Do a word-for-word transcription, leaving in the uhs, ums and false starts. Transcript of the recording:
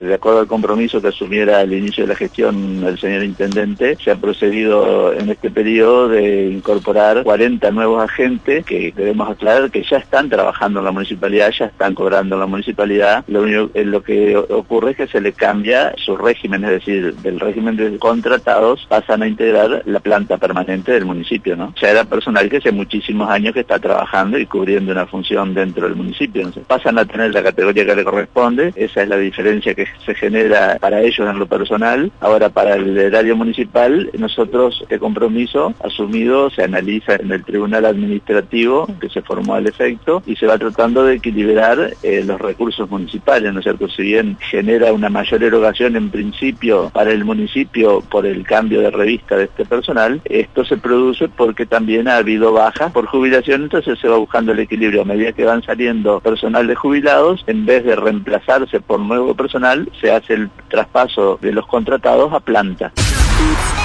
De acuerdo al compromiso que asumiera al inicio de la gestión el señor intendente, se ha procedido en este periodo de incorporar cuarenta nuevos agentes que debemos aclarar que ya están trabajando en la municipalidad, ya están cobrando en la municipalidad. Lo único, lo que ocurre es que se le cambia su régimen, es decir, del régimen de contratados pasan a integrar la planta permanente del municipio, ¿no? Ya era personal que hace muchísimos años que está trabajando y cubriendo una función dentro del municipio. Entonces, pasan a tener la categoría que le corresponde, esa es la diferencia que se genera para ellos en lo personal. Ahora, para el erario municipal, nosotros este compromiso asumido se analiza en el Tribunal Administrativo que se formó al efecto y se va tratando de equilibrar eh, los recursos municipales, ¿no es cierto? Si bien genera una mayor erogación en principio para el municipio por el cambio de revista de este personal, esto se produce porque también ha habido bajas por jubilación, entonces se va buscando el equilibrio. A medida que van saliendo personal de jubilados, en vez de reemplazarse por nuevo personal, se hace el traspaso de los contratados a planta.